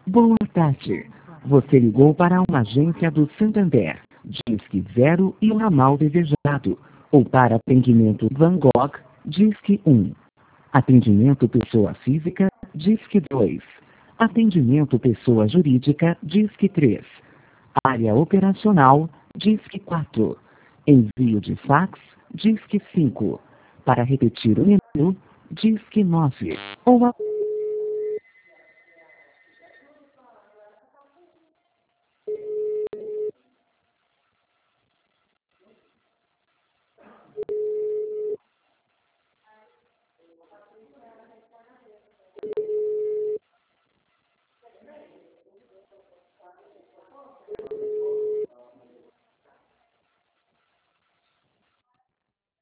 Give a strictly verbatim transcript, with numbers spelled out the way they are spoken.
Boa tarde. Você ligou para uma agência do Santander. Disque zero e o ramal desejado. Ou para atendimento Van Gogh, Disque um. Atendimento pessoa física, Disque dois. Atendimento pessoa jurídica, Disque três. Área operacional, Disque quatro. Envio de fax, Disque cinco. Para repetir o menu, Disque nove. Ou a...